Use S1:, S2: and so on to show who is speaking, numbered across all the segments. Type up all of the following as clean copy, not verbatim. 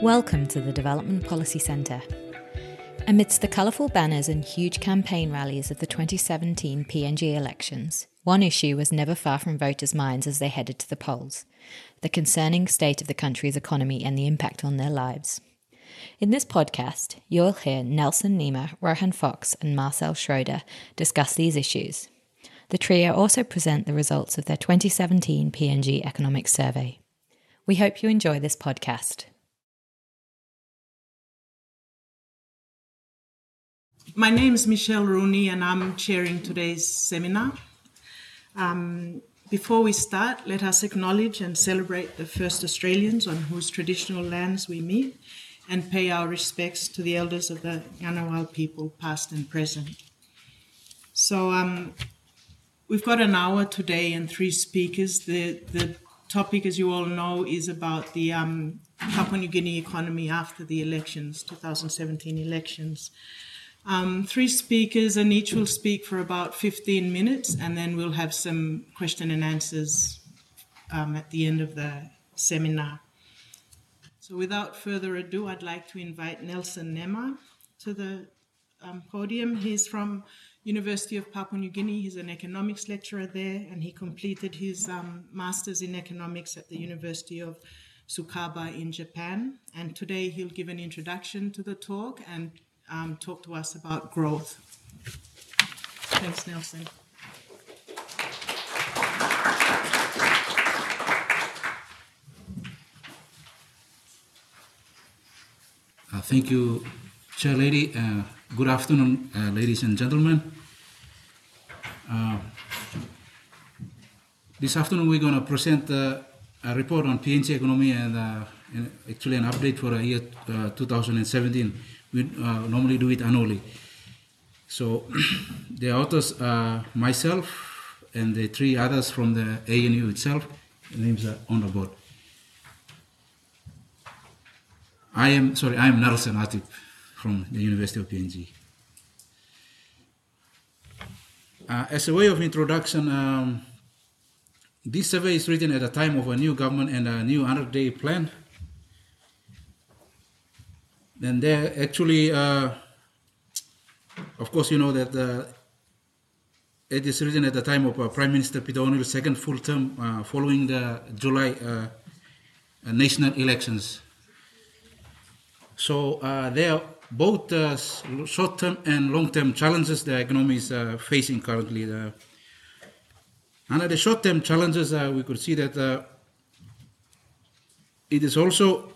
S1: Welcome to the Development Policy Centre. Amidst the colourful banners and huge campaign rallies of the 2017 PNG elections, one issue was never far from voters' minds as they headed to the polls: the concerning state of the country's economy and the impact on their lives. In this podcast, you'll hear Nelson Nema, Rohan Fox and Marcel Schroeder discuss these issues. The trio also present the results of their 2017 PNG Economic Survey. We hope you enjoy this podcast.
S2: My name is Michelle Rooney and I'm chairing today's seminar. Before we start, let us acknowledge and celebrate the first Australians on whose traditional lands we meet and pay our respects to the elders of the Ngunnawal people, past and present. So we've got an hour today and three speakers. The topic, as you all know, is about the Papua New Guinea economy after the elections, 2017 elections. Three speakers, and each will speak for about 15 minutes, and then we'll have some question and answers at the end of the seminar. So without further ado, I'd like to invite Nelson Nema to the podium. He's from University of Papua New Guinea. He's an economics lecturer there, and he completed his master's in economics at the University of Tsukaba in Japan. And today he'll give an introduction to the talk and talk to us about growth. Thanks, Nelson.
S3: Thank you, Chair Lady. Good afternoon, ladies and gentlemen. This afternoon we're going to present a report on PNG economy and actually an update for the year 2017. We normally do it annually. So the authors are myself and the three others from the ANU itself. The names are on the board. I am Nelson Atip from the University of PNG. As a way of introduction, this survey is written at a time of a new government and a new 100-day plan. And there actually, of course, you know that it is written at the time of Prime Minister Peter O'Neill's second full term following the July national elections. So there are both short-term and long-term challenges the economy is facing currently. Under the short-term challenges, we could see that it is also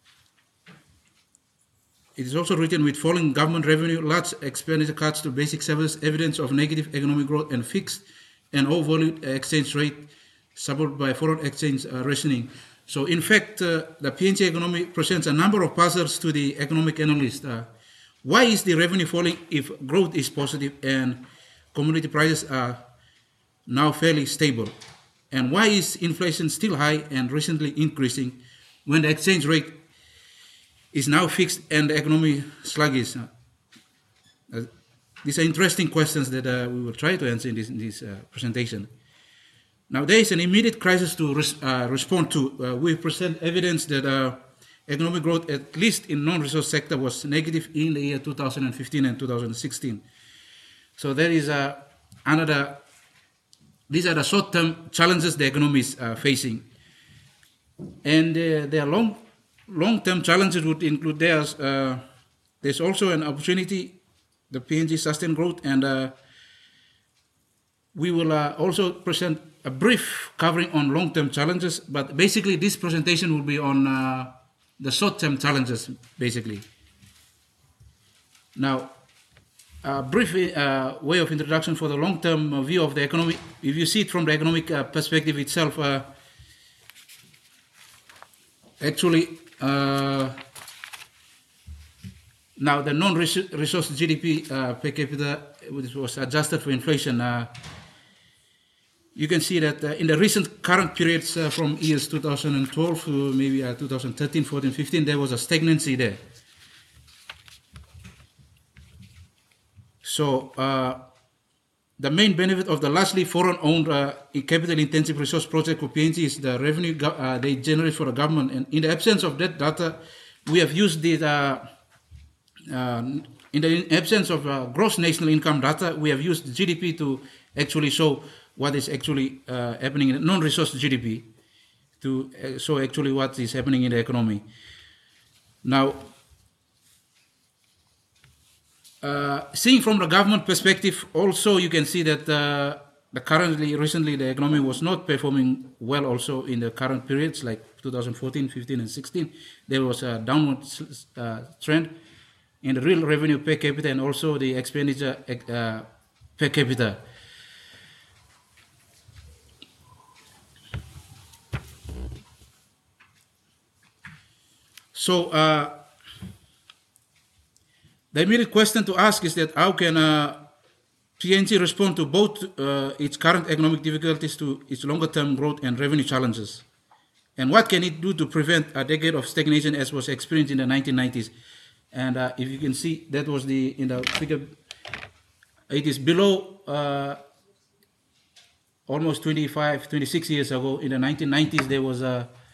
S3: written with falling government revenue, large expenditure cuts to basic services, evidence of negative economic growth, and fixed and overvalued exchange rate, supported by foreign exchange rationing. So, in fact, the PNG economy presents a number of puzzles to the economic analyst. Why is the revenue falling if growth is positive and commodity prices are now fairly stable? And why is inflation still high and recently increasing when the exchange rate is now fixed and the economy sluggish? These are interesting questions that we will try to answer in this presentation. Now, there is an immediate crisis to respond to. We present evidence that economic growth, at least in non-resource sector, was negative in the year 2015 and 2016. So there is these are the short-term challenges the economy is facing. And there are long-term challenges would include there's also an opportunity, the PNG sustained growth, and we will also present a brief covering on long-term challenges, but basically this presentation will be on the short-term challenges, basically. Now, a brief way of introduction for the long-term view of the economy. If you see it from the economic perspective itself, actually, now the non-resource GDP per capita, which was adjusted for inflation, you can see that in the recent current periods from years 2012 to maybe 2013, 14, 15, there was a stagnancy there. So the main benefit of the largely foreign-owned capital-intensive resource project for PNG is the revenue they generate for the government. And in the absence of that data, we have used the in the absence of gross national income data, we have used GDP to actually show what is actually happening in non-resource GDP, to show actually what is happening in the economy. Now, seeing from the government perspective, also you can see that recently the economy was not performing well also in the current periods like 2014, 15 and 16. There was a downward trend in the real revenue per capita and also the expenditure per capita. So the immediate question to ask is that how can PNG respond to both its current economic difficulties to its longer-term growth and revenue challenges? And what can it do to prevent a decade of stagnation as was experienced in the 1990s? And if you can see, that was in the figure, it is below almost 25, 26 years ago. In the 1990s, there was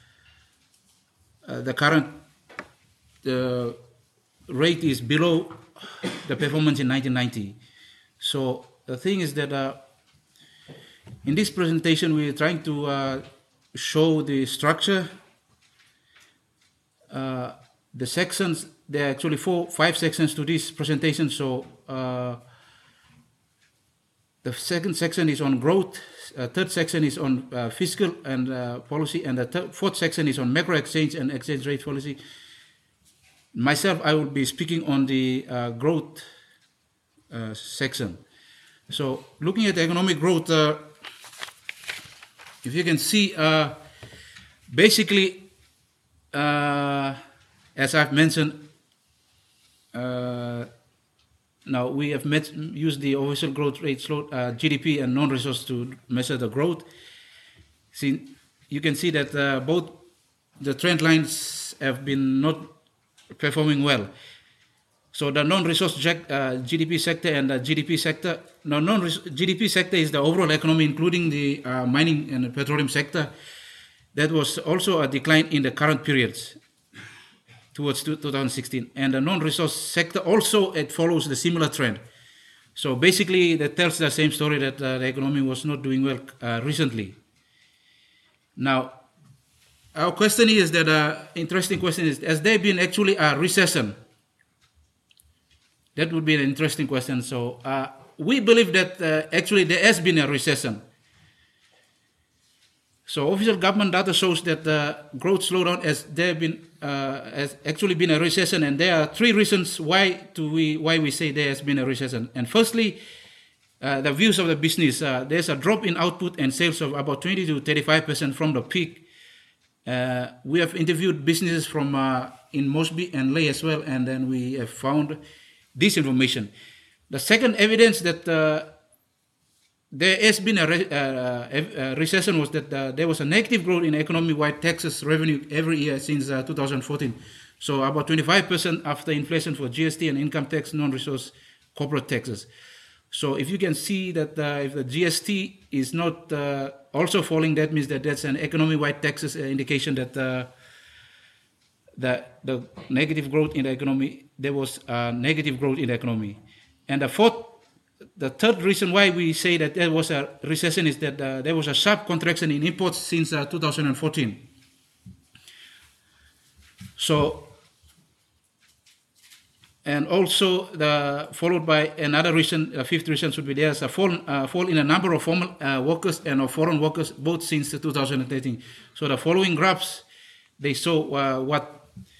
S3: the current rate is below the performance in 1990. So the thing is that in this presentation, we are trying to show the structure, the sections. There are actually 5 sections to this presentation. So the second section is on growth, third section is on fiscal and policy, and the fourth section is on macro exchange and exchange rate policy. Myself, I will be speaking on the growth section. So looking at economic growth, if you can see, basically, as I've mentioned, now we have used the official growth rate, GDP and non-resource to measure the growth. See, you can see that both the trend lines have been not performing well. So the non-resource GDP sector and the GDP sector, now GDP sector is the overall economy, including the mining and the petroleum sector. That was also a decline in the current periods towards 2016. And the non-resource sector also, it follows the similar trend. So basically that tells the same story, that the economy was not doing well recently. Now, our question is that, interesting question is, has there been actually a recession? That would be an interesting question. So we believe that actually there has been a recession. So official government data shows that the growth slowdown has actually been a recession, and there are 3 reasons why we say there has been a recession. And firstly, the views of the business. There's a drop in output and sales of about 20 to 35% from the peak. We have interviewed businesses from in Mosby and Lae as well, and then we have found this information. The second evidence that there has been a recession was that there was a negative growth in economy-wide taxes revenue every year since 2014. So about 25% after inflation for GST and income tax, non-resource corporate taxes. So if you can see that if the GST is not also falling, that means that that's an economy-wide taxes indication that the negative growth in the economy, there was negative growth in the economy. And the third reason why we say that there was a recession is that there was a sharp contraction in imports since 2014. So, and also followed by another reason, fifth reason would be there's a fall in the number of formal workers and of foreign workers, both since 2013. So the following graphs, they show what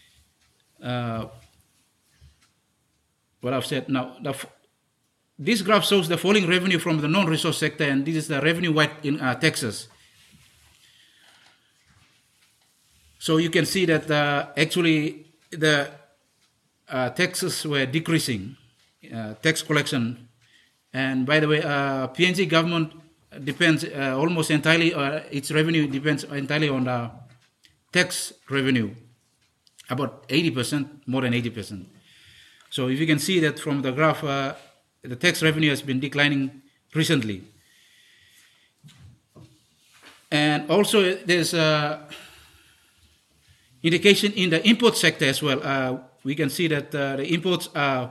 S3: I've said. Now, this graph shows the falling revenue from the non-resource sector, and this is the revenue-wide in taxes. So you can see that actually the taxes were decreasing, tax collection. And by the way, PNG government depends almost entirely, its revenue depends entirely on the tax revenue, about 80%, more than 80%. So if you can see that from the graph, the tax revenue has been declining recently. And also there's indication in the import sector as well. We can see that the imports are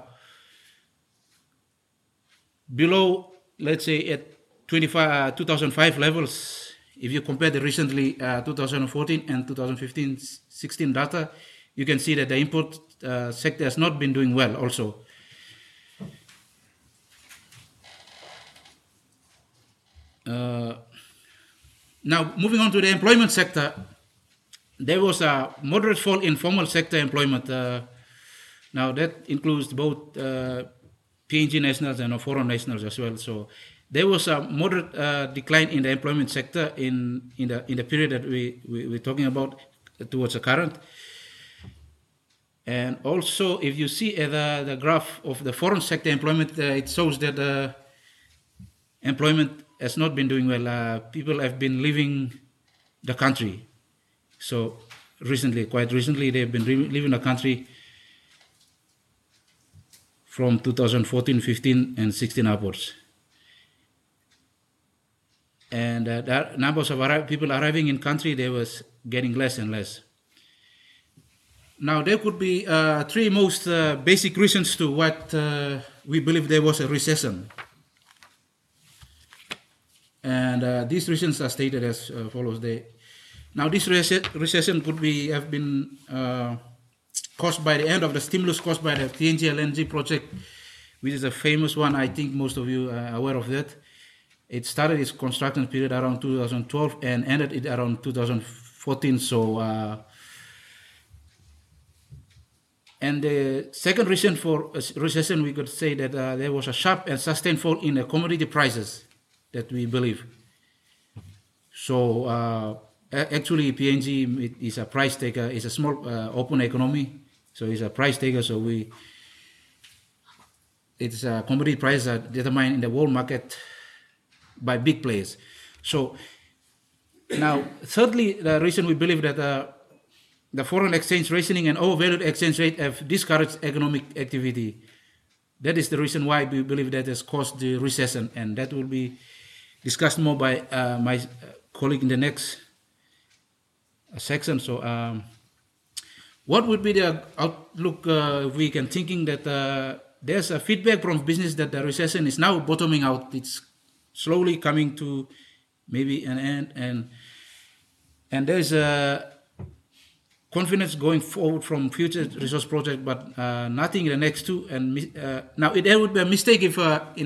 S3: below, let's say, at 2005 levels. If you compare the recently 2014 and 2015-16 data, you can see that the import sector has not been doing well also. Now, moving on to the employment sector, there was a moderate fall in formal sector employment. Now, that includes both PNG nationals and foreign nationals as well. So there was a moderate decline in the employment sector in the period that we're talking about towards the current. And also, if you see the graph of the foreign sector employment, it shows that employment has not been doing well. People have been leaving the country. So quite recently, they've been leaving the country from 2014, 15, and 16 upwards. And the numbers of people arriving in country, they was getting less and less. Now, there could be three most basic reasons to what we believe there was a recession. And these reasons are stated as follows. Now, this recession could have been caused by the end of the stimulus caused by the PNG LNG project, which is a famous one. I think most of you are aware of that. It started its construction period around 2012 and ended it around 2014. So, and the second reason for recession, we could say that there was a sharp and sustained fall in the commodity prices that we believe. So actually PNG is a price taker, it's a small open economy, so it's a price taker, so it's commodity prices are determined in the world market by big players. So now thirdly, the reason we believe that the foreign exchange rationing and overvalued exchange rate have discouraged economic activity. That is the reason why we believe that has caused the recession, and that will be discussed more by my colleague in the next section. So what would be the outlook we can thinking that there's a feedback from business that the recession is now bottoming out. It's slowly coming to maybe an end, and there's a confidence going forward from future resource project, but nothing in the next two. And now there would be a mistake if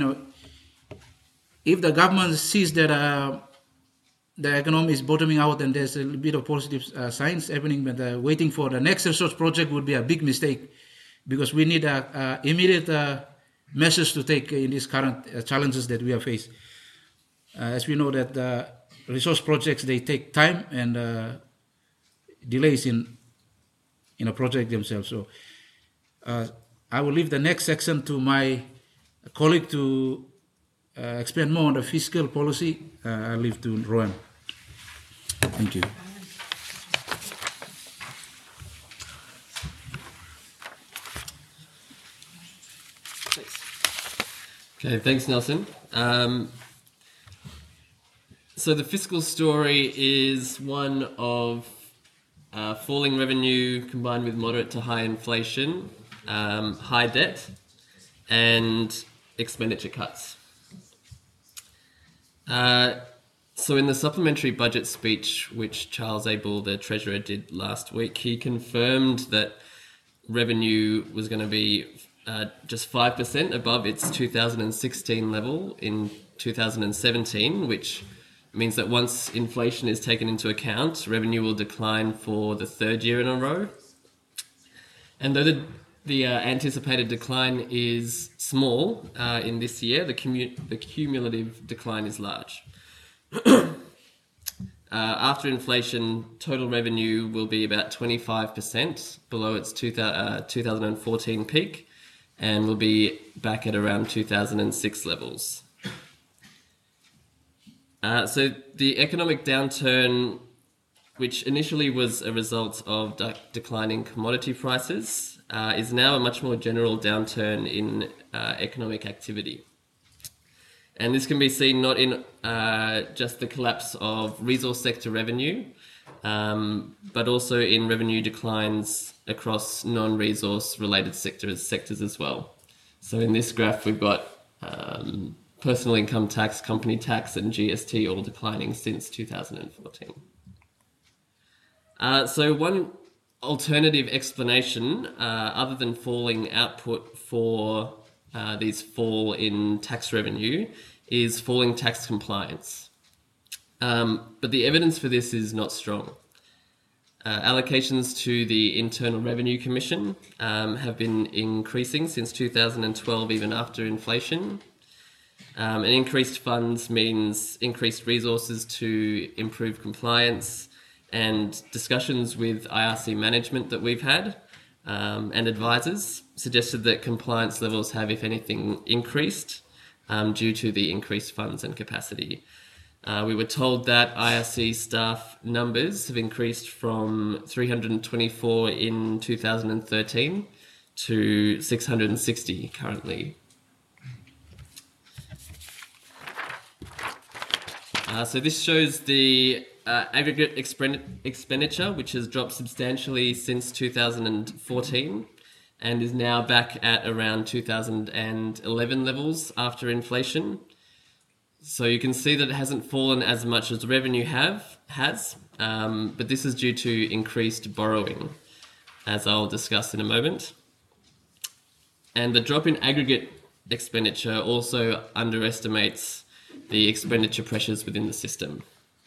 S3: if the government sees that the economy is bottoming out and there's a bit of positive signs happening, but waiting for the next resource project would be a big mistake, because we need immediate measures to take in these current challenges that we are faced. As we know that resource projects, they take time and delays in a project themselves. So I will leave the next section to my colleague to expand more on the fiscal policy. I'll leave to Rowan. Thank you.
S4: Okay, thanks, Nelson. So the fiscal story is one of falling revenue combined with moderate to high inflation, high debt, and expenditure cuts. So in the supplementary budget speech, which Charles Abel, the Treasurer, did last week, he confirmed that revenue was going to be just 5% above its 2016 level in 2017, which means that once inflation is taken into account, revenue will decline for the third year in a row. And though the anticipated decline is small in this year, the cumulative decline is large. After inflation, total revenue will be about 25% below its 2014 peak, and will be back at around 2006 levels. So the economic downturn, which initially was a result of declining commodity prices, is now a much more general downturn in economic activity. And this can be seen not in just the collapse of resource sector revenue, but also in revenue declines across non-resource related sectors as well. So in this graph, we've got personal income tax, company tax, and GST all declining since 2014. So one alternative explanation, other than falling output for these fall in tax revenue, is falling tax compliance. But the evidence for this is not strong. Allocations to the Internal Revenue Commission have been increasing since 2012, even after inflation. And increased funds means increased resources to improve compliance, and discussions with IRC management that we've had and advisors suggested that compliance levels have, if anything, increased due to the increased funds and capacity. We were told that IRC staff numbers have increased from 324 in 2013 to 660 currently. So this shows the aggregate expenditure, which has dropped substantially since 2014 and is now back at around 2011 levels after inflation. So you can see that it hasn't fallen as much as revenue has, but this is due to increased borrowing, as I'll discuss in a moment. And the drop in aggregate expenditure also underestimates the expenditure pressures within the system.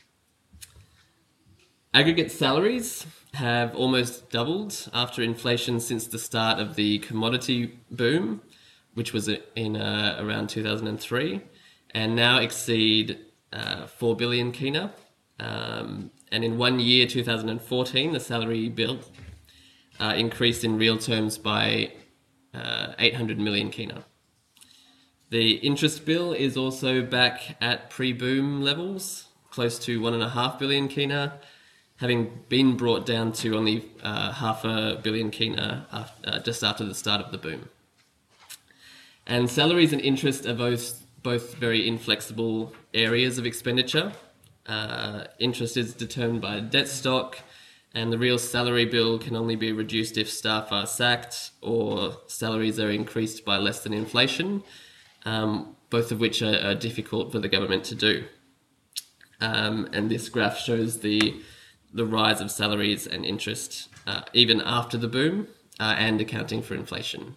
S4: Aggregate salaries have almost doubled after inflation since the start of the commodity boom, which was in around 2003, and now exceed 4 billion kina. And in 1 year, 2014, the salary bill increased in real terms by 800 million kina. The interest bill is also back at pre-boom levels, close to 1.5 billion kina, having been brought down to only 500 million kina just after the start of the boom. And salaries and interest are both very inflexible areas of expenditure. Interest is determined by debt stock, and the real salary bill can only be reduced if staff are sacked or salaries are increased by less than inflation, both of which are difficult for the government to do. And this graph shows the rise of salaries and interest even after the boom and accounting for inflation.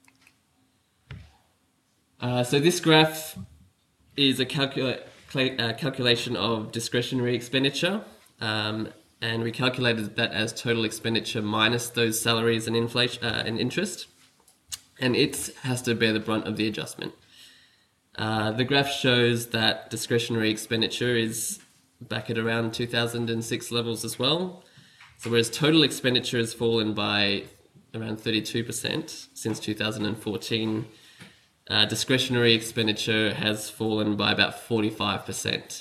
S4: So this graph is a calculation of discretionary expenditure, and we calculated that as total expenditure minus those salaries and inflation and interest, and it has to bear the brunt of the adjustment. The graph shows that discretionary expenditure is back at around 2006 levels as well. So whereas total expenditure has fallen by around 32% since 2014, discretionary expenditure has fallen by about 45%.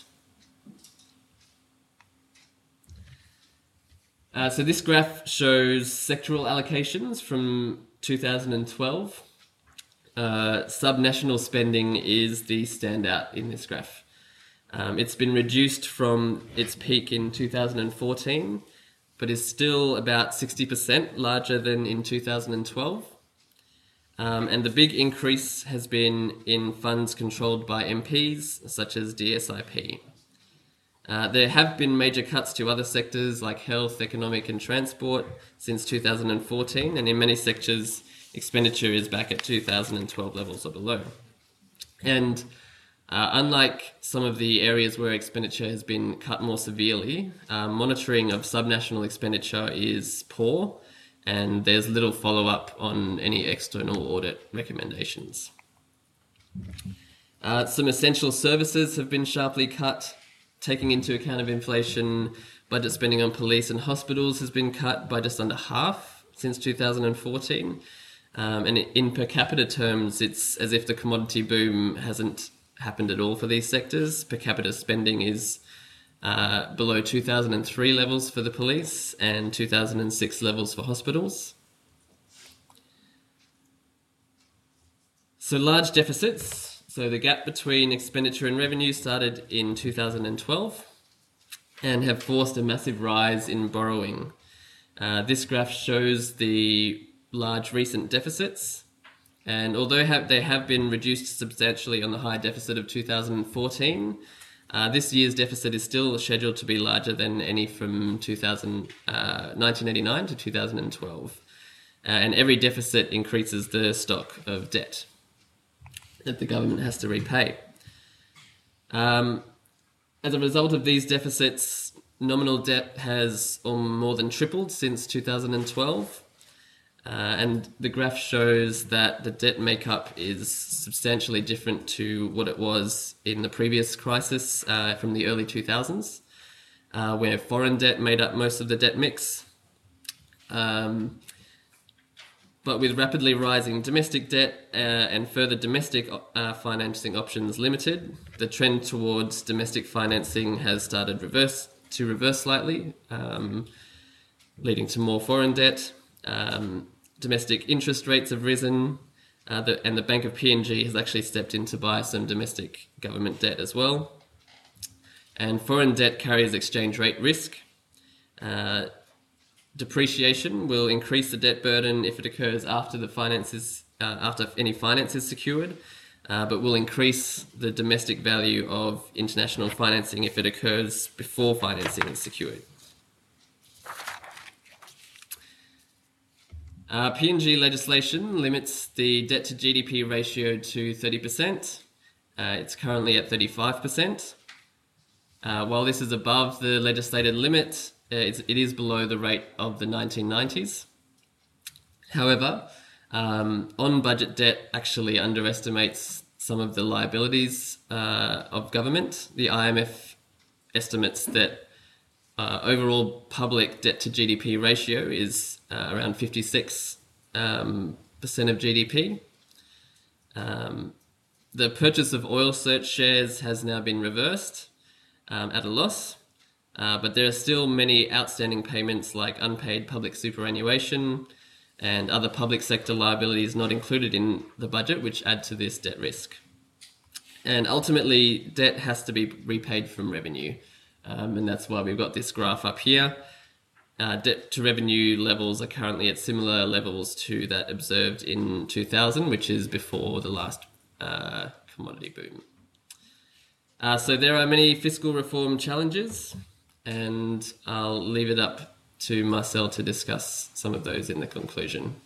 S4: So this graph shows sectoral allocations from 2012. Subnational spending is the standout in this graph. It's been reduced from its peak in 2014, but is still about 60% larger than in 2012. And the big increase has been in funds controlled by MPs, such as DSIP. There have been major cuts to other sectors like health, economic and transport since 2014, and in many sectors, expenditure is back at 2012 levels or below. And unlike some of the areas where expenditure has been cut more severely, monitoring of subnational expenditure is poor, and there's little follow-up on any external audit recommendations. Some essential services have been sharply cut. Taking into account of inflation, budget spending on police and hospitals has been cut by just under half since 2014. And in per capita terms, it's as if the commodity boom hasn't happened at all for these sectors. Per capita spending is below 2003 levels for the police and 2006 levels for hospitals. So large deficits So the gap between expenditure and revenue started in 2012 and have forced a massive rise in borrowing. This graph shows the large recent deficits, and although they have been reduced substantially on the high deficit of 2014, this year's deficit is still scheduled to be larger than any from 1989 to 2012. And every deficit increases the stock of debt that the government has to repay. As a result of these deficits, nominal debt has more than tripled since 2012. And the graph shows that the debt makeup is substantially different to what it was in the previous crisis from the early 2000s, where foreign debt made up most of the debt mix. But with rapidly rising domestic debt and further domestic financing options limited, the trend towards domestic financing has started to reverse slightly, leading to more foreign debt. Domestic interest rates have risen, and the Bank of PNG has actually stepped in to buy some domestic government debt as well. And foreign debt carries exchange rate risk. Depreciation will increase the debt burden if it occurs after after any finance is secured, but will increase the domestic value of international financing if it occurs before financing is secured. PNG legislation limits the debt to GDP ratio to 30%. It's currently at 35%. While this is above the legislated limit, it is below the rate of the 1990s. However, on-budget debt actually underestimates some of the liabilities of government. The IMF estimates that overall public debt to GDP ratio is around 56% of GDP. The purchase of Oil Search shares has now been reversed at a loss, but there are still many outstanding payments like unpaid public superannuation and other public sector liabilities not included in the budget, which add to this debt risk. And ultimately, debt has to be repaid from revenue. And that's why we've got this graph up here. Debt to revenue levels are currently at similar levels to that observed in 2000, which is before the last commodity boom. So there are many fiscal reform challenges, and I'll leave it up to Marcel to discuss some of those in the conclusion.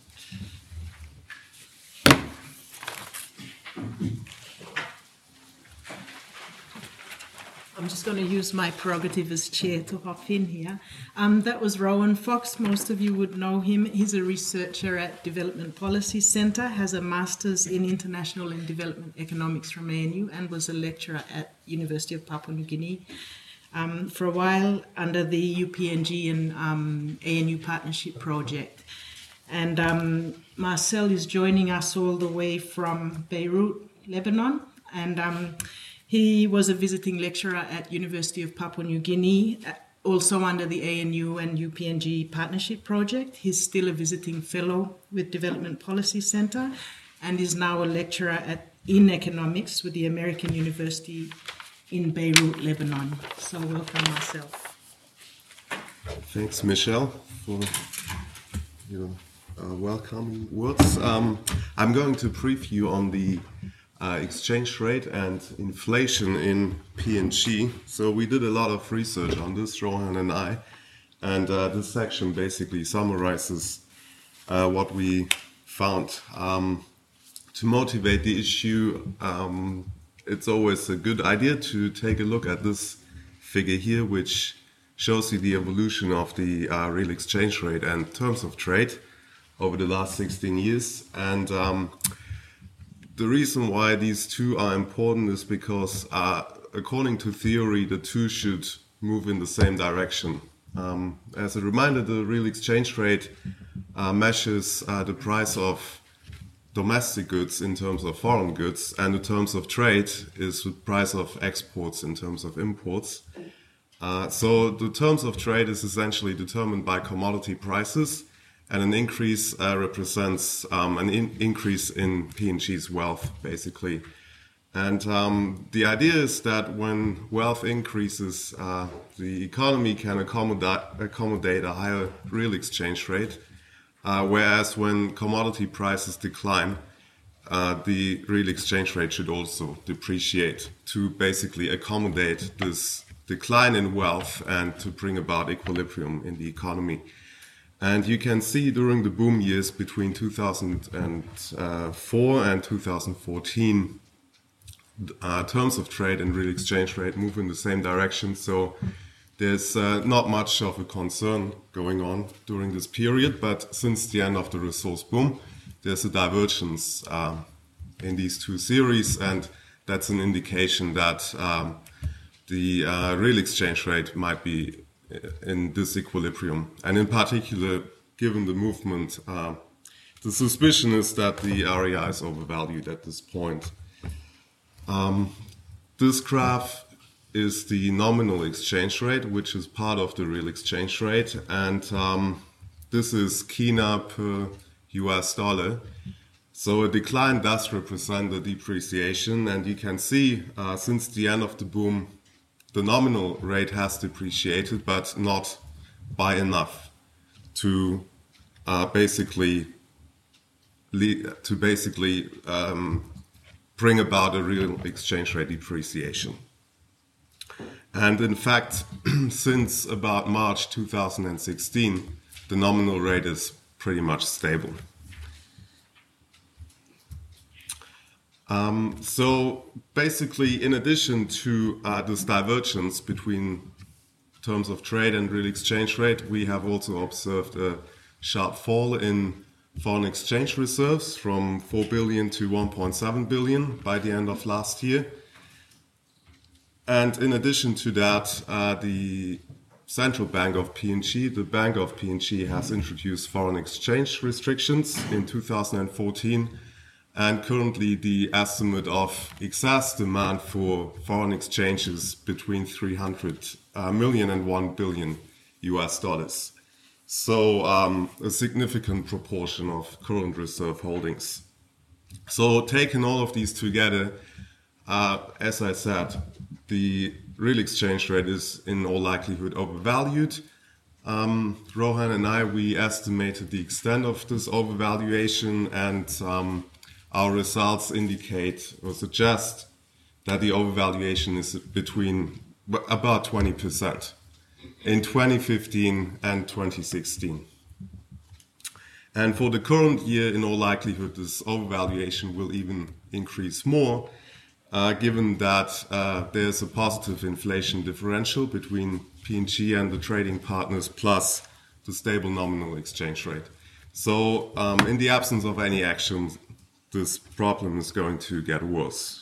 S2: I'm just going to use my prerogative as chair to hop in here. That was Rowan Fox. Most of you would know him. He's a researcher at Development Policy Centre, has a master's in international and development economics from ANU, and was a lecturer at University of Papua New Guinea for a while under the UPNG and ANU partnership project. And Marcel is joining us all the way from Beirut, Lebanon, and he was a visiting lecturer at University of Papua New Guinea, also under the ANU and UPNG partnership project. He's still a visiting fellow with Development Policy Centre and is now a lecturer in economics with the American University in Beirut, Lebanon. So welcome, Marcel.
S5: Thanks, Michelle, for your welcoming words. I'm going to brief you on the exchange rate and inflation in PNG. So we did a lot of research on this, Rohan and I, and this section basically summarizes what we found. To motivate the issue, it's always a good idea to take a look at this figure here, which shows you the evolution of the real exchange rate and terms of trade over the last 16 years. And the reason why these two are important is because, according to theory, the two should move in the same direction. As a reminder, the real exchange rate measures the price of domestic goods in terms of foreign goods, and the terms of trade is the price of exports in terms of imports. So the terms of trade is essentially determined by commodity prices, and an increase represents an increase in PNG's wealth, basically. And the idea is that when wealth increases, the economy can accommodate a higher real exchange rate, whereas when commodity prices decline, the real exchange rate should also depreciate to basically accommodate this decline in wealth and to bring about equilibrium in the economy. And you can see during the boom years between 2004 and 2014, terms of trade and real exchange rate move in the same direction. So there's not much of a concern going on during this period. But since the end of the resource boom, there's a divergence in these two series. And that's an indication that the real exchange rate might be in disequilibrium. And in particular, given the movement, the suspicion is that the REI is overvalued at this point. This graph is the nominal exchange rate, which is part of the real exchange rate. And this is Kina per US dollar. So a decline does represent a depreciation. And you can see since the end of the boom, the nominal rate has depreciated, but not by enough to basically bring about a real exchange rate depreciation. And in fact, since about March 2016, the nominal rate is pretty much stable. So basically, in addition to this divergence between terms of trade and real exchange rate, we have also observed a sharp fall in foreign exchange reserves from 4 billion to 1.7 billion by the end of last year. And in addition to that, the Central Bank of PNG, the Bank of PNG, has introduced foreign exchange restrictions in 2014. And currently the estimate of excess demand for foreign exchange is between 300 million and 1 billion US dollars. So a significant proportion of current reserve holdings. So taking all of these together, as I said, the real exchange rate is in all likelihood overvalued. Rohan and I, we estimated the extent of this overvaluation, and our results indicate or suggest that the overvaluation is between about 20% in 2015 and 2016. And for the current year, in all likelihood, this overvaluation will even increase more, given that there's a positive inflation differential between PNG and the trading partners, plus the stable nominal exchange rate. So in the absence of any action, this problem is going to get worse.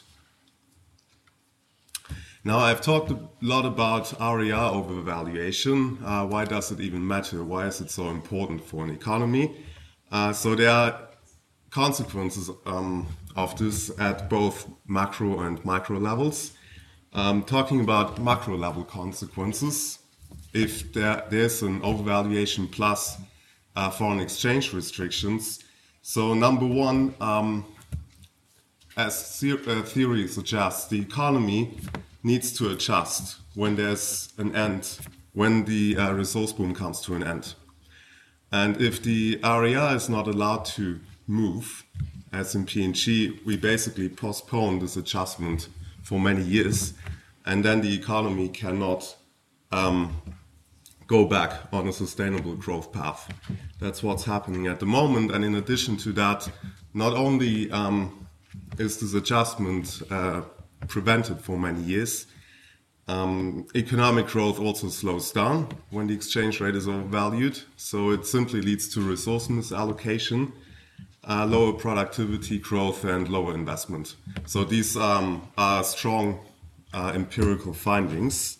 S5: Now, I've talked a lot about RER overvaluation. Why does it even matter? Why is it so important for an economy? So there are consequences of this at both macro and micro levels. Talking about macro level consequences, if there's an overvaluation plus foreign exchange restrictions. So number one, as theory suggests, the economy needs to adjust when there's an end, when the resource boom comes to an end. And if the RER is not allowed to move, as in PNG, we basically postpone this adjustment for many years, and then the economy cannot go back on a sustainable growth path. That's what's happening at the moment. And in addition to that, not only is this adjustment prevented for many years, economic growth also slows down when the exchange rate is overvalued. So it simply leads to resource misallocation, lower productivity growth, and lower investment. So these are strong empirical findings.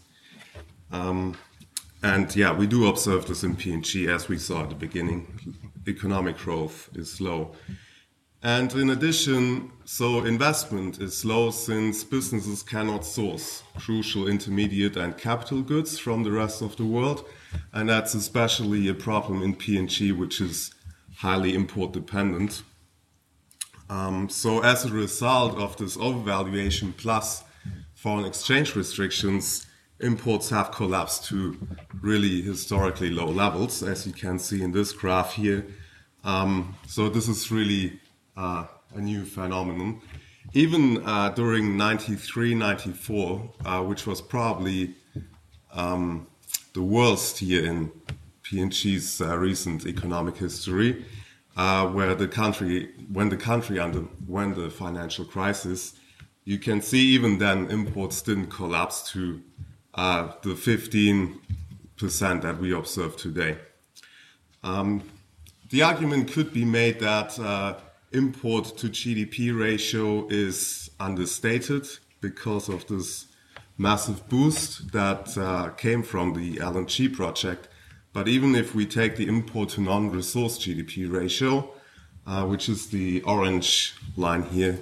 S5: And yeah, we do observe this in PNG, as we saw at the beginning. Economic growth is low. And in addition, so investment is low since businesses cannot source crucial intermediate and capital goods from the rest of the world. And that's especially a problem in PNG, which is highly import dependent. So as a result of this overvaluation plus foreign exchange restrictions, imports have collapsed to really historically low levels, as you can see in this graph here. So this is really a new phenomenon. Even during 93, 94, which was probably the worst year in P&G's recent economic history, where the country underwent the financial crisis, you can see even then imports didn't collapse to the 15% that we observe today. The argument could be made that import to GDP ratio is understated because of this massive boost that came from the LNG project. But even if we take the import to non-resource GDP ratio, which is the orange line here,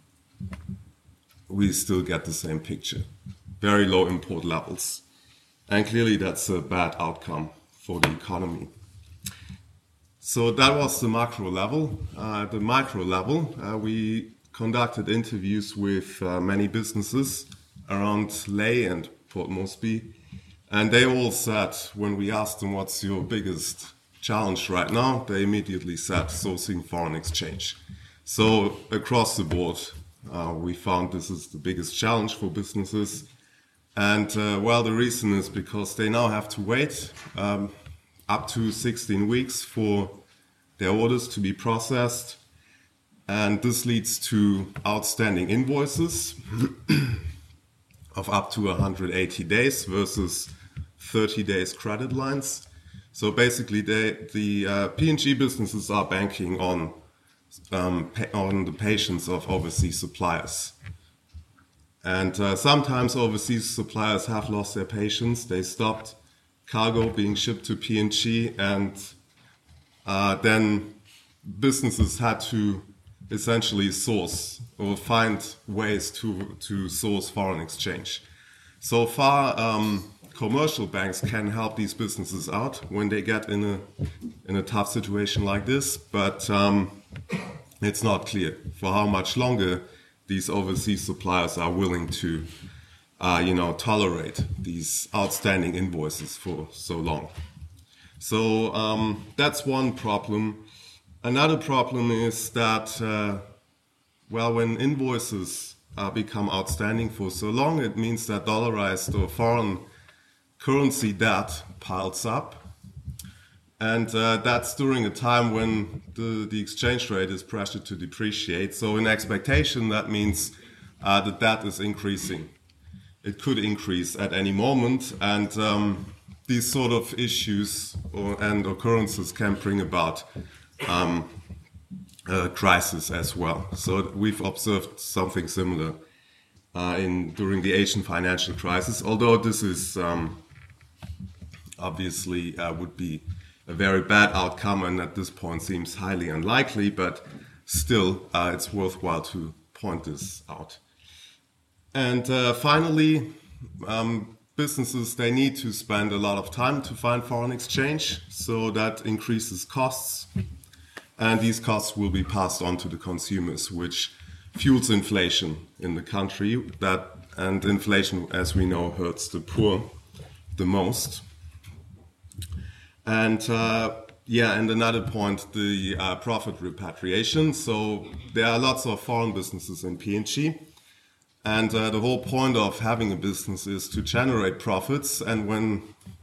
S5: we still get the same picture. Very low import levels. And clearly that's a bad outcome for the economy. So that was the macro level. At the micro level, we conducted interviews with many businesses around Ley and Port Moresby. And they all said, when we asked them what's your biggest challenge right now, they immediately said sourcing foreign exchange. So across the board, we found this is the biggest challenge for businesses. And well, the reason is because they now have to wait up to 16 weeks for their orders to be processed. And this leads to outstanding invoices of up to 180 days versus 30 days credit lines. So basically, the P&G businesses are banking on the patience of overseas suppliers. And sometimes overseas suppliers have lost their patience. They stopped cargo being shipped to P&G, and then businesses had to essentially source or find ways to source foreign exchange. So far, commercial banks can help these businesses out when they get in a tough situation like this, but it's not clear for how much longer these overseas suppliers are willing to, tolerate these outstanding invoices for so long. So that's one problem. Another problem is that, when invoices become outstanding for so long, it means that dollarized or foreign currency debt piles up. And that's during a time when the exchange rate is pressured to depreciate. So in expectation, that means the debt is increasing. It could increase at any moment. And these sort of issues and occurrences can bring about a crisis as well. So we've observed something similar during the Asian financial crisis, although this is obviously would be a very bad outcome, and at this point seems highly unlikely, but still it's worthwhile to point this out. And finally, businesses, they need to spend a lot of time to find foreign exchange, so that increases costs, and these costs will be passed on to the consumers, which fuels inflation in the country. And inflation, as we know, hurts the poor the most. And and another point, the profit repatriation. So there are lots of foreign businesses in P&G, and the whole point of having a business is to generate profits. And when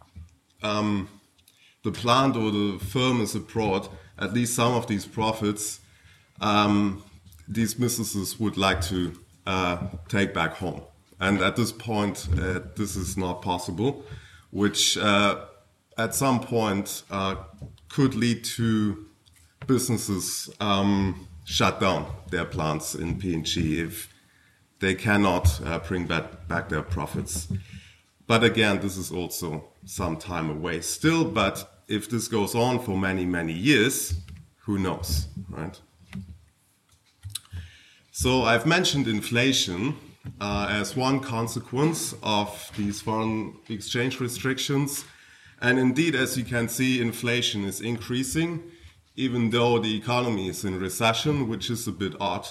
S5: the plant or the firm is abroad, at least some of these profits, these businesses would like to take back home. And at this point, this is not possible, which at some point could lead to businesses shut down their plants in P&G if they cannot bring back their profits. But again, this is also some time away still, but if this goes on for many, many years, who knows, right? So I've mentioned inflation as one consequence of these foreign exchange restrictions. And indeed, as you can see, inflation is increasing. even though the economy is in recession, which is a bit odd.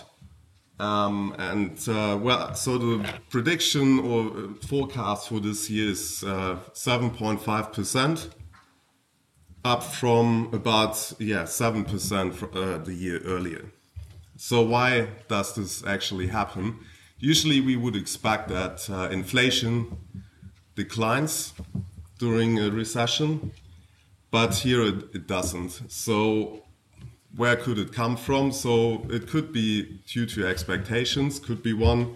S5: So the prediction or forecast for this year is 7.5%, up from about 7% the year earlier. So why does this actually happen? Usually we would expect that inflation declines during a recession, but here it doesn't. So where could it come from? So it could be due to expectations, could be one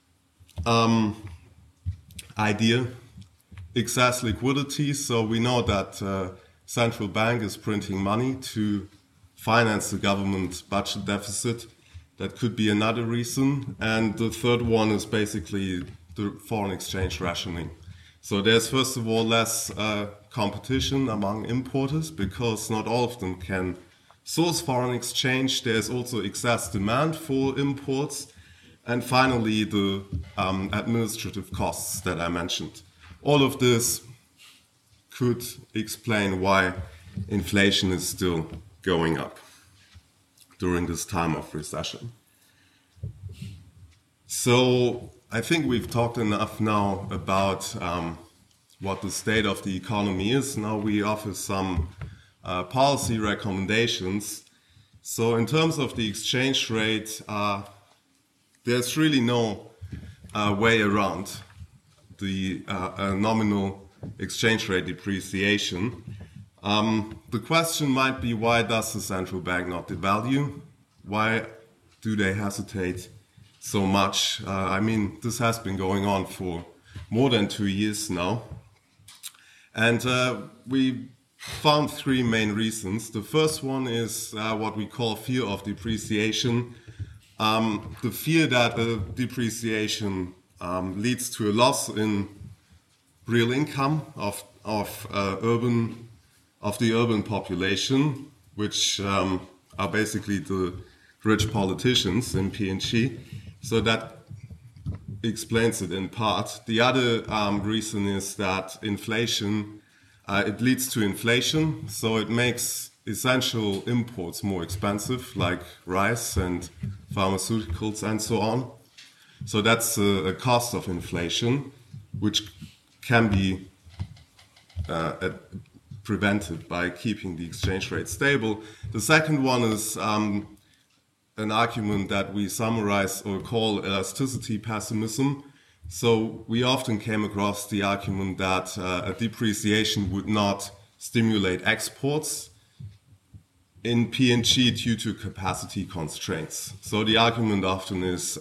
S5: idea. Excess liquidity. So we know that central bank is printing money to finance the government budget deficit. That could be another reason. And the third one is basically the foreign exchange rationing. So there's first of all less competition among importers because not all of them can source foreign exchange. There's also excess demand for imports. And finally, the administrative costs that I mentioned. All of this could explain why inflation is still going up during this time of recession. So I think we've talked enough now about what the state of the economy is. Now we offer some policy recommendations. So in terms of the exchange rate, there's really no way around the nominal exchange rate depreciation. The question might be, why does the central bank not devalue? Why do they hesitate so much? I mean, this has been going on for more than 2 years now. And we found three main reasons. The first one is what we call fear of depreciation. The fear that a depreciation leads to a loss in real income of the urban population, which are basically the rich politicians in PNG. So that explains it in part. The other reason is that inflation, it leads to inflation, so it makes essential imports more expensive, like rice and pharmaceuticals and so on. So that's a cost of inflation, which can be prevented by keeping the exchange rate stable. The second one is an argument that we summarize or call elasticity pessimism. So we often came across the argument that a depreciation would not stimulate exports in PNG due to capacity constraints. So the argument often is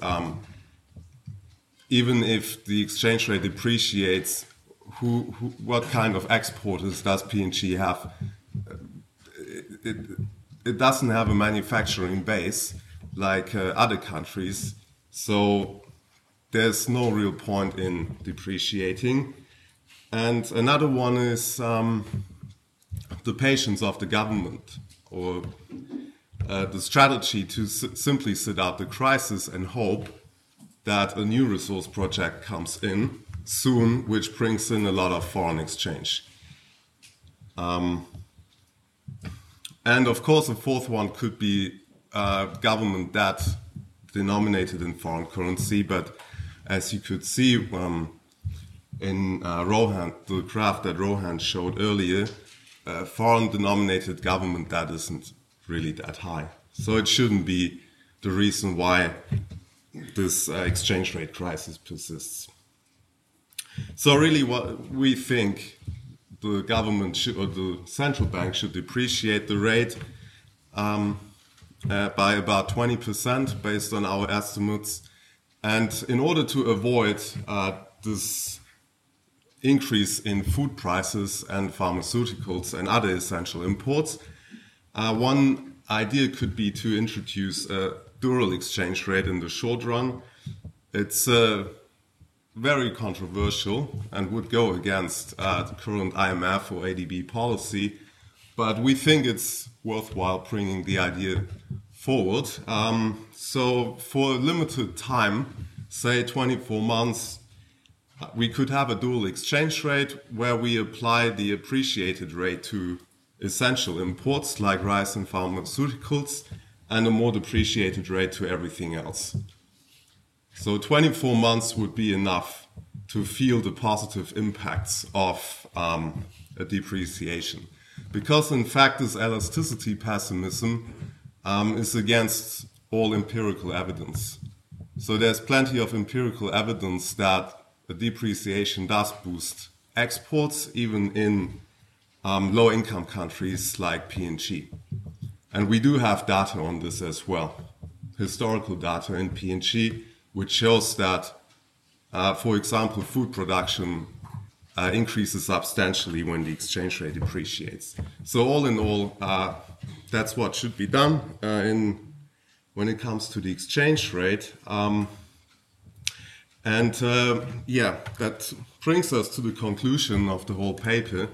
S5: even if the exchange rate depreciates, what kind of exporters does PNG have? It doesn't have a manufacturing base like other countries, so there's no real point in depreciating. And another one is the patience of the government, or the strategy to simply sit out the crisis and hope that a new resource project comes in soon, which brings in a lot of foreign exchange. And of course, a fourth one could be government debt denominated in foreign currency. But as you could see in Rohan, the graph that Rohan showed earlier, foreign denominated government debt isn't really that high. So it shouldn't be the reason why this exchange rate crisis persists. So really what we think the government should, or the central bank should depreciate the rate by about 20% based on our estimates. And in order to avoid this increase in food prices and pharmaceuticals and other essential imports, one idea could be to introduce a dual exchange rate in the short run. It's very controversial and would go against the current IMF or ADB policy, but we think it's worthwhile bringing the idea forward. So for a limited time, say 24 months, we could have a dual exchange rate where we apply the appreciated rate to essential imports like rice and pharmaceuticals, and a more depreciated rate to everything else. So 24 months would be enough to feel the positive impacts of a depreciation. Because in fact this elasticity pessimism is against all empirical evidence. So there's plenty of empirical evidence that a depreciation does boost exports, even in low-income countries like PNG. And we do have data on this as well, historical data in PNG, which shows that, for example, food production increases substantially when the exchange rate depreciates. So all in all, that's what should be done when it comes to the exchange rate. That brings us to the conclusion of the whole paper.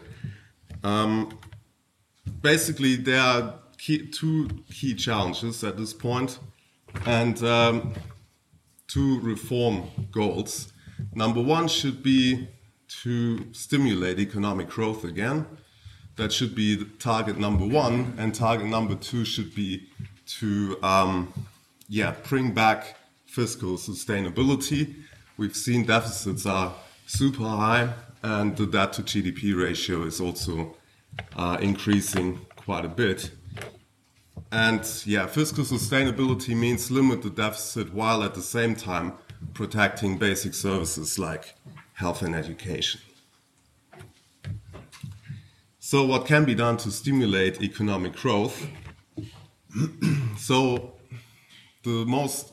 S5: Basically, there are two key challenges at this point, and two reform goals. Number one should be to stimulate economic growth again. That should be target number one, and target number two should be to bring back fiscal sustainability. We've seen deficits are super high, and the debt to GDP ratio is also increasing quite a bit. And fiscal sustainability means limit the deficit while at the same time protecting basic services like health and education. So what can be done to stimulate economic growth? So the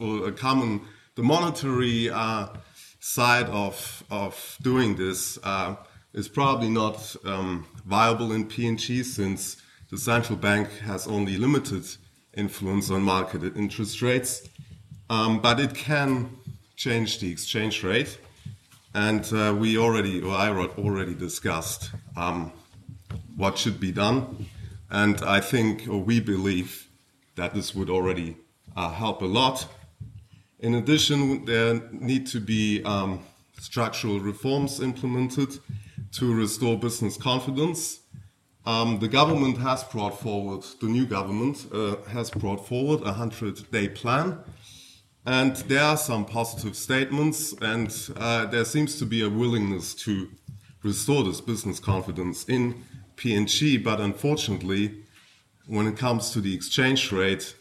S5: monetary side of doing this is probably not viable in PNG, since the central bank has only limited influence on market interest rates, but it can change the exchange rate, and I already discussed what should be done, and I think, or we believe, that this would already help a lot. In addition, there need to be structural reforms implemented to restore business confidence. The government has brought forward, the new government has brought forward a 100-day plan, and there are some positive statements, and there seems to be a willingness to restore this business confidence in PNG, but unfortunately, when it comes to the exchange rate,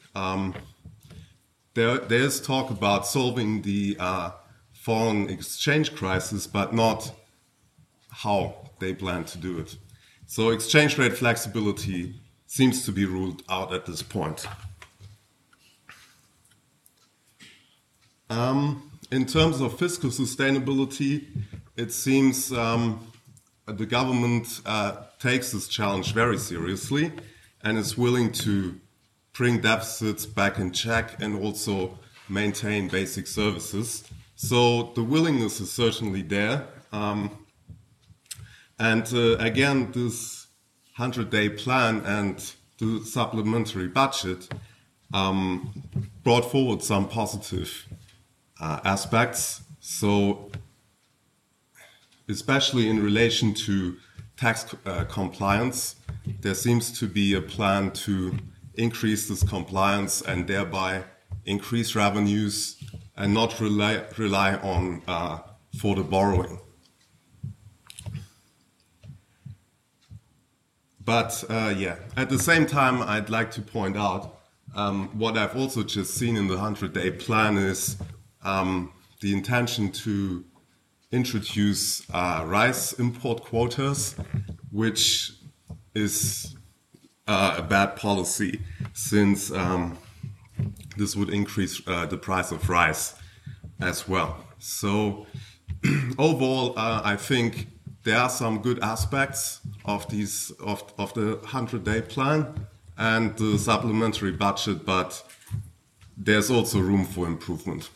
S5: there is talk about solving the foreign exchange crisis, but not how they plan to do it. So exchange rate flexibility seems to be ruled out at this point. In terms of fiscal sustainability, it seems the government takes this challenge very seriously and is willing to bring deficits back in check and also maintain basic services. So the willingness is certainly there. Again, this 100-day plan and the supplementary budget brought forward some positive aspects. So, especially in relation to tax compliance, there seems to be a plan to increase this compliance and thereby increase revenues and not rely on further borrowing. But at the same time, I'd like to point out what I've also just seen in the 100-day plan is the intention to introduce rice import quotas, which is a bad policy, since this would increase the price of rice as well. So overall, I think there are some good aspects of the 100-day plan and the supplementary budget, but there's also room for improvement.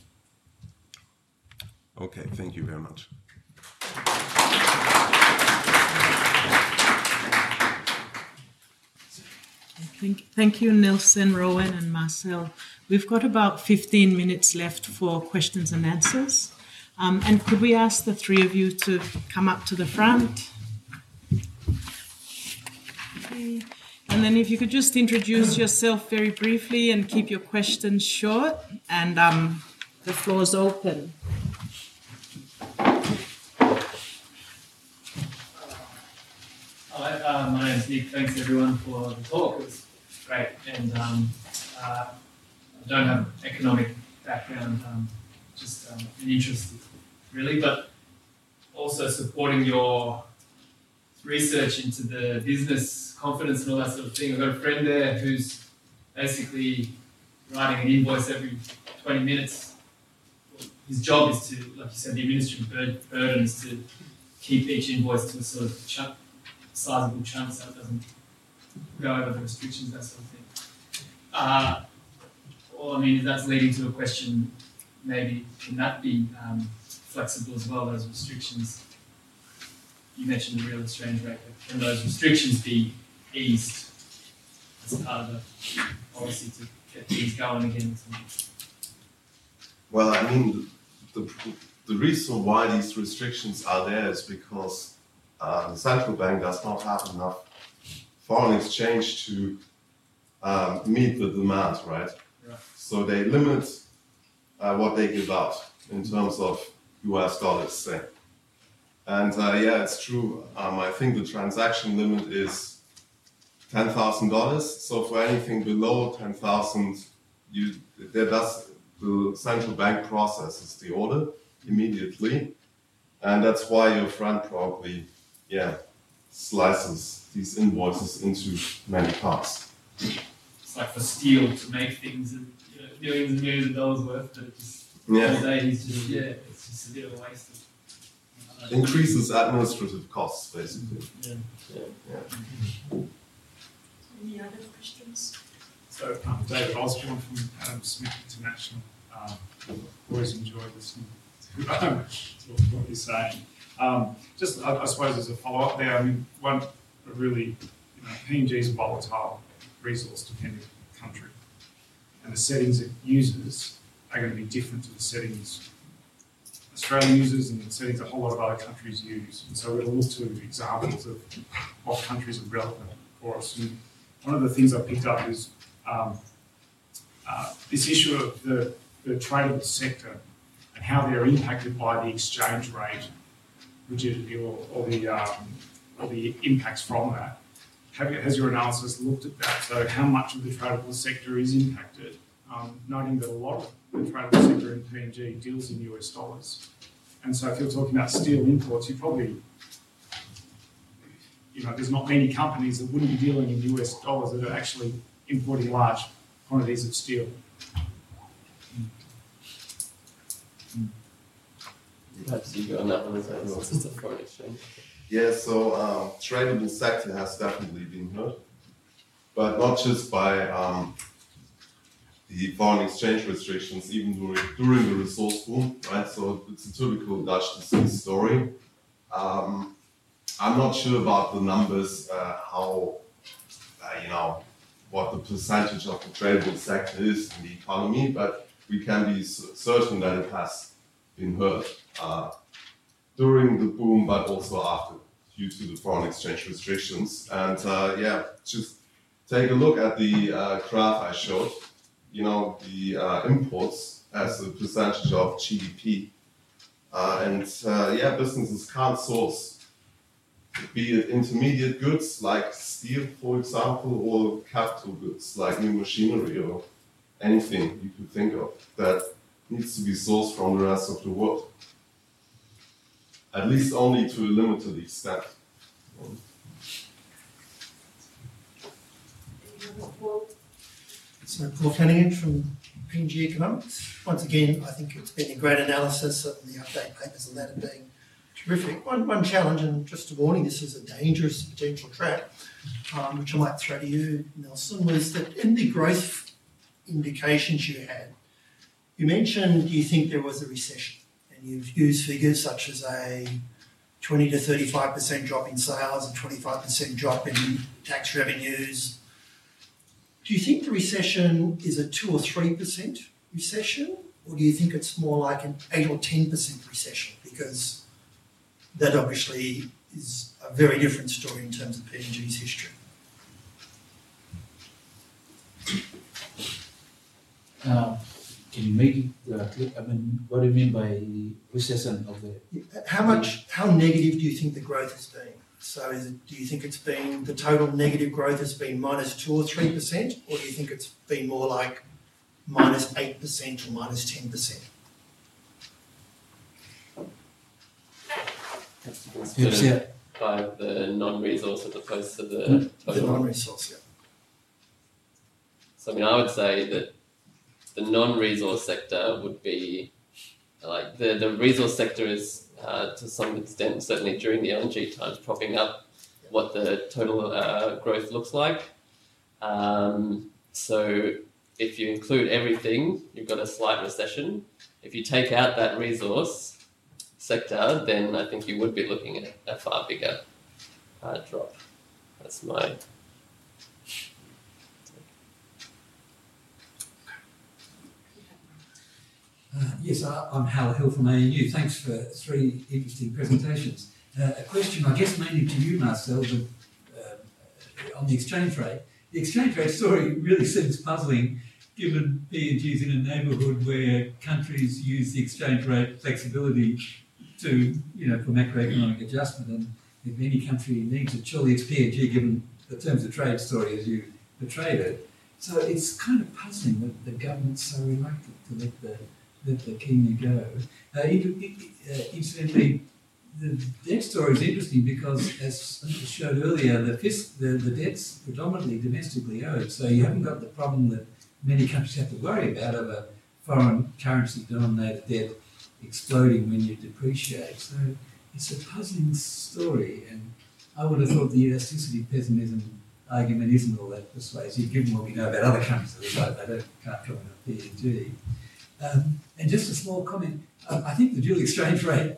S5: Okay, thank you very much.
S2: Thank you, Nelson, Rowan, and Marcel. We've got about 15 minutes left for questions and answers. And could we ask the three of you to come up to the front? Okay. And then if you could just introduce yourself very briefly and keep your questions short, and the floor is open.
S6: Hi, my name is Nick. Thanks everyone for the talk. It was great. And I don't have an economic background, just an interest really, but also supporting your research into the business confidence and all that sort of thing. I've got a friend there who's basically writing an invoice every 20 minutes. His job is to, like you said, the administrative burden is to keep each invoice to a sort of sizable chunk so it doesn't go over the restrictions, that sort of thing. Well, I mean, that's leading to a question, maybe can that be flexible as well, those restrictions? You mentioned the real exchange rate, but can those restrictions be eased as part of the policy to get things going again?
S5: Well, I mean, the reason why these restrictions are there is because the central bank does not have enough foreign exchange to meet the demand, right? So they limit what they give out in terms of US dollars, say. And yeah, it's true. I think the transaction limit is $10,000. So for anything below 10,000, the central bank processes the order immediately, and that's why your friend probably, slices these invoices into many parts.
S6: It's like for steel to make things, millions and millions of dollars worth, but it just it's just a bit of a waste of.
S5: Increases administrative costs, basically.
S2: Any other questions?
S7: So, David Osborne from Adam Smith International. Always enjoy listening to what you're saying. Just, I suppose, as a follow-up there, I mean, PNG is a volatile, resource-dependent country, and the settings it uses are going to be different to the settings Australia uses and the settings a whole lot of other countries use. And so we'll look to examples of what countries are relevant for us. And one of the things I picked up is this issue of the tradable sector and how they're impacted by the exchange rate rigidity or the impacts from that. Has your analysis looked at that? So how much of the tradable sector is impacted? Noting that a lot of the tradable sector in PNG deals in US dollars. And so if you're talking about steel imports, you probably, there's not many companies that wouldn't be dealing in US dollars that are actually importing large quantities of steel.
S4: Perhaps you go on that one as well. It's a foreign exchange.
S5: Yeah, so tradable sector has definitely been hurt, but not just by the foreign exchange restrictions, even during the resource boom, right? So it's a typical Dutch disease story. I'm not sure about the numbers, what the percentage of the tradable sector is in the economy, but we can be certain that it has been hurt during the boom, but also after, due to the foreign exchange restrictions. And just take a look at the graph I showed. The imports as a percentage of GDP. Businesses can't source, be it intermediate goods like steel, for example, or capital goods like new machinery or anything you could think of that needs to be sourced from the rest of the world. At least only to a limited extent.
S8: So Paul Flanagan from PNG Economics. Once again, I think it's been a great analysis of the update papers and that have been terrific. One challenge, and just a warning, this is a dangerous potential trap, which I might throw to you, Nelson, was that in the growth indications you had, you mentioned you think there was a recession, and you've used figures such as a 20 to 35% drop in sales, a 25% drop in tax revenues. Do you think the recession is a 2 or 3% recession, or do you think it's more like an 8 or 10% recession? Because that obviously is a very different story in terms of PNG's history.
S9: Can you make it clear? I mean, what do you mean by recession of the?
S8: How negative do you think the growth has been? So do you think it's been, the total negative growth has been -2 or 3%, or do you think it's been more like -8% or -10%?
S4: By the non-resource as opposed to the total.
S8: The non-resource, yeah.
S4: So I mean, I would say that the non-resource sector would be like the resource sector is to some extent, certainly during the LNG times, propping up what the total growth looks like. So if you include everything, you've got a slight recession. If you take out that resource sector, then I think you would be looking at a far bigger drop. That's my...
S10: Yes, I'm Hal Hill from ANU. Thanks for 3 interesting presentations. A question, I guess, mainly to you, Marcel, but on the exchange rate. The exchange rate story really seems puzzling, given PNG's in a neighbourhood where countries use the exchange rate flexibility to, for macroeconomic adjustment. And if any country needs it, surely it's PNG, given the terms of trade story as you portrayed it. So it's kind of puzzling that the government's so reluctant to let the Kenya go. Incidentally, the debt story is interesting because, as I showed earlier, the debt's predominantly domestically owed. So you haven't got the problem that many countries have to worry about of a foreign currency denominated debt exploding when you depreciate. So it's a puzzling story, and I would have thought the elasticity pessimism argument isn't all that persuasive, given what we know about other countries that can't comment on PNG. And just a small comment, I think the dual exchange rate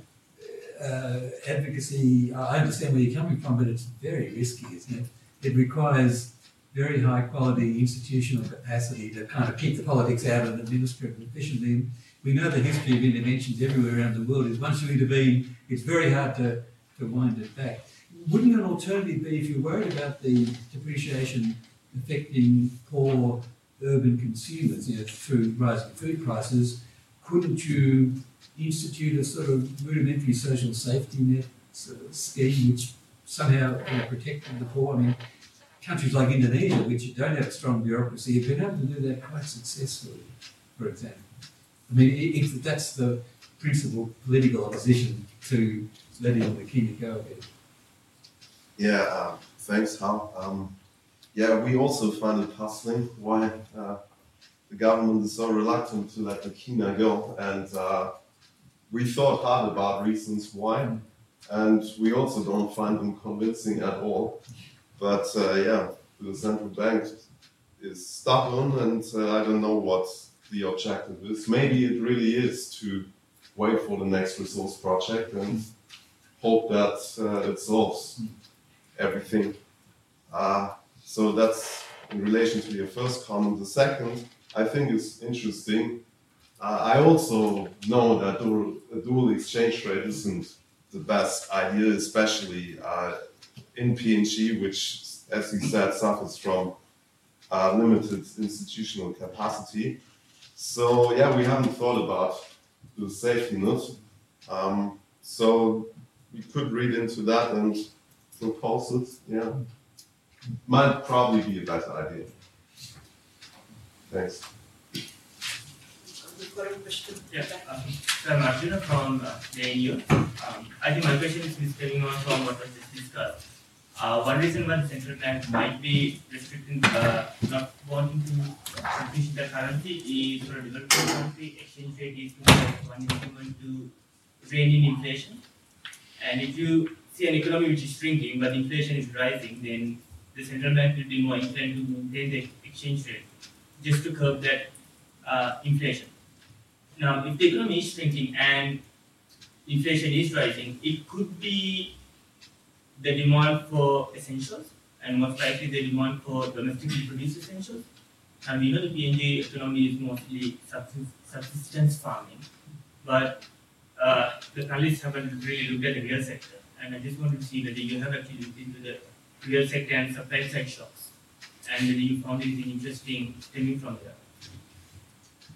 S10: advocacy, I understand where you're coming from, but it's very risky, isn't it? It requires very high quality institutional capacity to kind of keep the politics out and administer it efficiently. We know the history of interventions everywhere around the world is once you intervene, it's very hard to wind it back. Wouldn't an alternative be, if you're worried about the depreciation affecting poor urban consumers, through rising food prices, couldn't you institute a sort of rudimentary social safety net sort of scheme which somehow protected the poor? I mean, countries like Indonesia, which don't have a strong bureaucracy, have been able to do that quite successfully, for example. I mean, if that's the principal political opposition to letting the Kenya go ahead.
S5: Yeah, thanks, Hal. Yeah, we also find it puzzling why the government is so reluctant to let the Kenya go, and we thought hard about reasons why, and we also don't find them convincing at all. But the central bank is stubborn, and I don't know what the objective is. Maybe it really is to wait for the next resource project and hope that it solves everything. So that's in relation to your first comment. The second, I think, is interesting. I also know that a dual exchange rate isn't the best idea, especially in PNG, which, as you said, suffers from limited institutional capacity. So yeah, we haven't thought about the safety net. So we could read into that and propose it. Yeah. Might probably be a better idea. Thanks.
S11: I'm Arjuna from the ANU. I think my question is carrying on from what was just discussed. One reason why the central bank might be restricting, not wanting to depreciate the currency is for a developing country, exchange rate is one instrument to rein in inflation. And if you see an economy which is shrinking but inflation is rising, then the central bank will be more inclined to maintain the exchange rate just to curb that inflation. Now, if the economy is shrinking and inflation is rising, it could be the demand for essentials and most likely the demand for domestically produced essentials. And we know the PNG economy is mostly subsistence farming, but the analysts haven't really looked at the real sector. And I just want to see whether you have actually looked into the real sector and supply side shocks, and whether you found anything interesting stemming from there.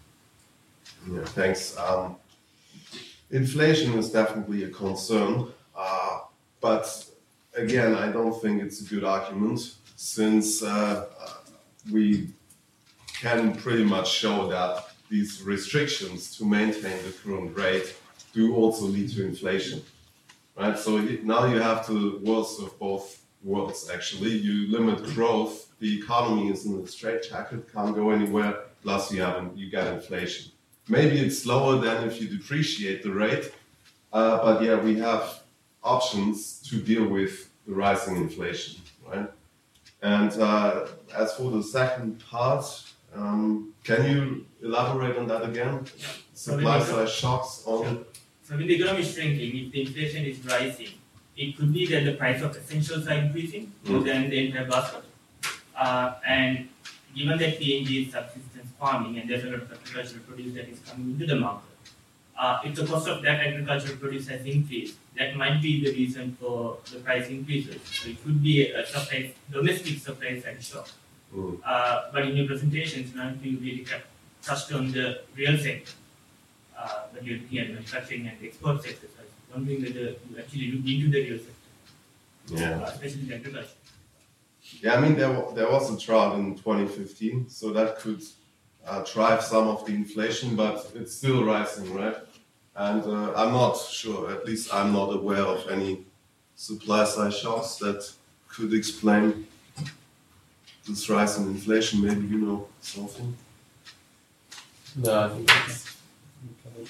S5: Yeah, thanks. Inflation is definitely a concern, but again, I don't think it's a good argument since we can pretty much show that these restrictions to maintain the current rate do also lead to inflation, right? So now you have the worst of both worlds, actually. You limit growth, the economy is in a straitjacket, can't go anywhere, plus you get inflation. Maybe it's slower than if you depreciate the rate, but yeah, we have options to deal with the rising inflation, right? And as for the second part, can you elaborate on that again?
S11: Yeah.
S5: Supply side shocks on...
S11: Sure. So when the economy is shrinking, if the inflation is rising, it could be that the price of essentials are increasing more than the entire basket. And given that PNG is subsistence farming and there's a lot of agricultural produce that is coming into the market, if the cost of that agricultural produce has increased, that might be the reason for the price increases. So it could be a domestic supply side shock. But in your presentations, none of you really touched on the real sector. When you're looking at manufacturing and export sectors, I was wondering whether you actually look into the real sector, especially the agriculture.
S5: Yeah, I mean, there was a drought in 2015, so that could drive some of the inflation, but it's still rising, right? And I'm not sure, at least I'm not aware of any supply side shocks that could explain this rise in inflation. Maybe you know something?
S4: No, I think that's okay.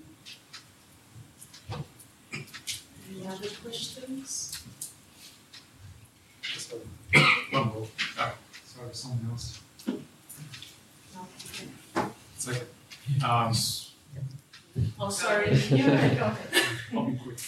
S12: Any other questions?
S7: One more. Oh, sorry, someone else. It's okay.
S12: Oh, sorry. You go ahead.
S7: I'll be quick.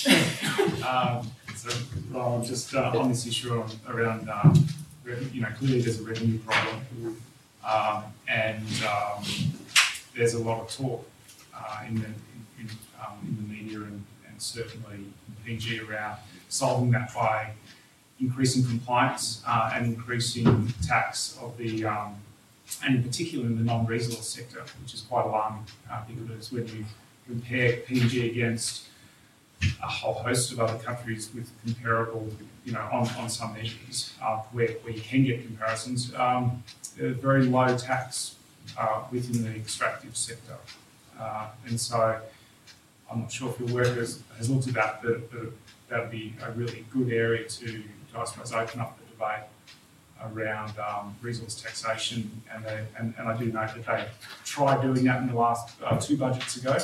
S7: Just on this issue around revenue, clearly there's a revenue problem, and there's a lot of talk in the media and certainly in PNG around solving that by increasing compliance and increasing tax of the, and in particular in the non-resource sector, which is quite alarming because when you compare PNG against a whole host of other countries with comparable, on some measures, where you can get comparisons, very low tax within the extractive sector. And so I'm not sure if your work has looked at that, but that would be a really good area to I suppose open up the debate around resource taxation, and I do know that they tried doing that in the last 2 budgets ago.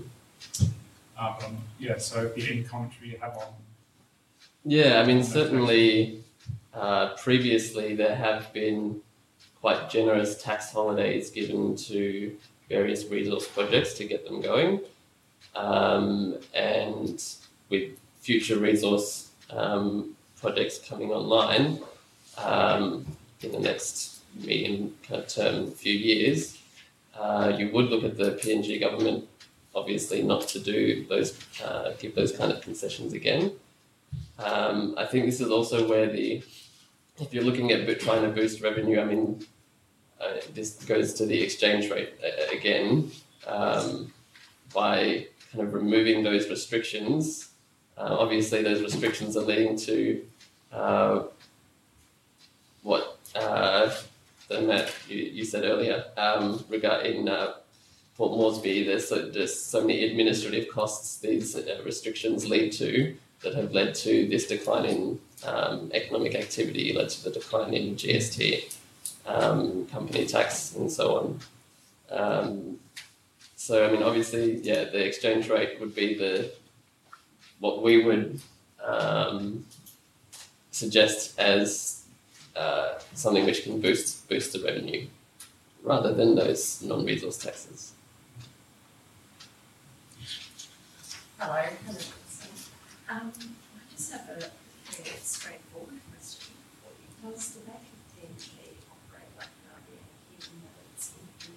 S7: So any commentary you have on?
S4: Yeah, I mean, certainly previously there have been quite generous tax holidays given to various resource projects to get them going. And with future resource projects coming online in the next medium kind of term few years, you would look at the PNG government obviously not to do those, give those kind of concessions again. I think this is also where if you're looking at trying to boost revenue, I mean, this goes to the exchange rate again, by kind of removing those restrictions. Obviously, those restrictions are leading to what the Matt you said earlier regarding Port Moresby. There's so many administrative costs these restrictions lead to that have led to this decline in economic activity, led to the decline in GST, company tax, and so on. So, I mean, obviously, yeah, the exchange rate would be what we would suggest as something which can boost the revenue, rather than those non-resource taxes.
S12: Hello, I just have a very straightforward question for you. Does the Bank of PNG operate like an RBA, even though it's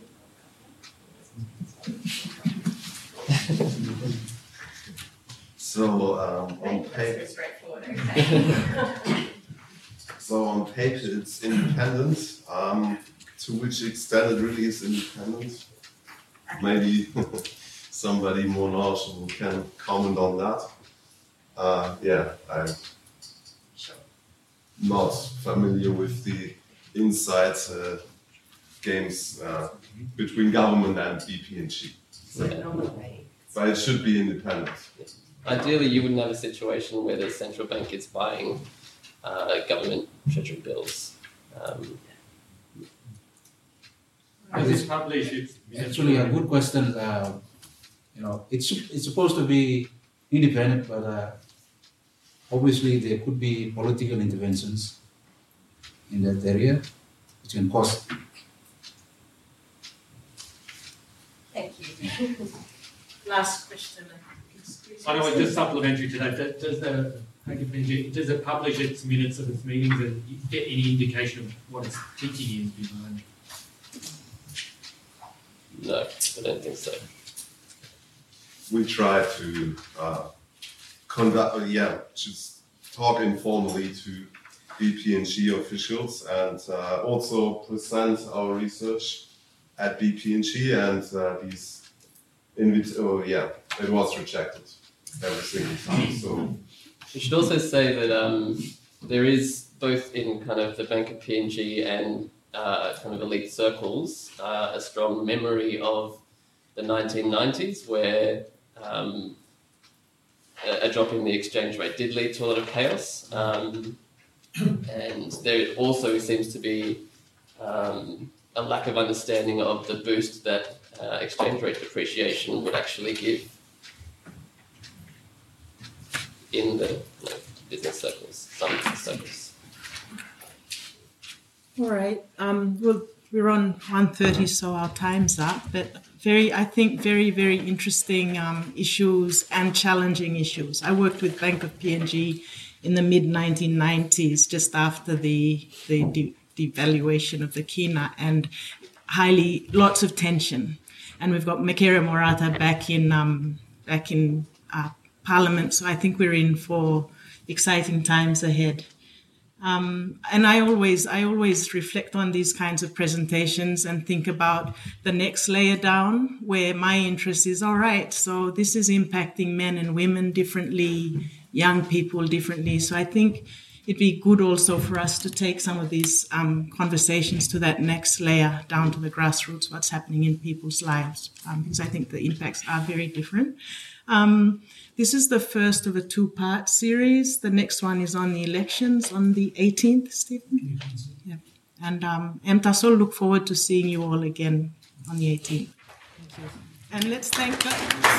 S12: independent of
S5: So on paper,
S12: okay.
S5: So on paper it's independent. To which extent it really is independent, maybe somebody more knowledgeable can comment on that. I'm not familiar with the inside games between government and BPNG. But it should be independent.
S4: Ideally, you wouldn't have a situation where the central bank is buying government treasury bills.
S9: Actually, a good question. It's supposed to be independent, but obviously there could be political interventions in that area, which can cost.
S12: Thank you. Last question.
S13: I know, just supplementary to that. Does it publish its minutes of its meetings and get any indication of what its thinking is behind?
S4: No, I don't think so.
S5: We try to just talk informally to BPNG officials and also present our research at BPNG, and it was rejected every single time. So
S4: we should also say that there is, both in kind of the Bank of PNG and kind of elite circles, a strong memory of the 1990s, where a drop in the exchange rate did lead to a lot of chaos. And there also seems to be a lack of understanding of the boost that exchange rate depreciation would actually give in the business circles, some circles.
S2: All right. We're on 1:30, so our time's up. But very interesting issues and challenging issues. I worked with Bank of PNG in the mid-1990s, just after the devaluation of the kina, and lots of tension. And we've got Mekere Morata back in Parliament, so I think we're in for exciting times ahead. And I always reflect on these kinds of presentations and think about the next layer down, where my interest is, all right, so this is impacting men and women differently, young people differently. So I think it'd be good also for us to take some of these conversations to that next layer, down to the grassroots, what's happening in people's lives, because I think the impacts are very different. This is the first of a two-part series. The next one is on the elections on the 18th, Stephen? Yeah. And MTASOL, look forward to seeing you all again on the 18th. Thank you. And let's thank the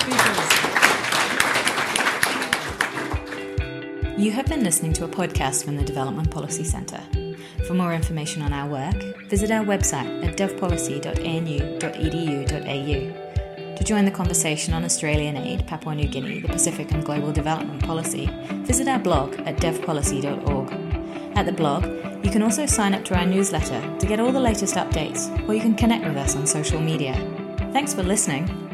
S2: speakers.
S1: You have been listening to a podcast from the Development Policy Centre. For more information on our work, visit our website at devpolicy.anu.edu.au. To join the conversation on Australian aid, Papua New Guinea, the Pacific and global development policy, visit our blog at devpolicy.org. At the blog, you can also sign up to our newsletter to get all the latest updates, or you can connect with us on social media. Thanks for listening.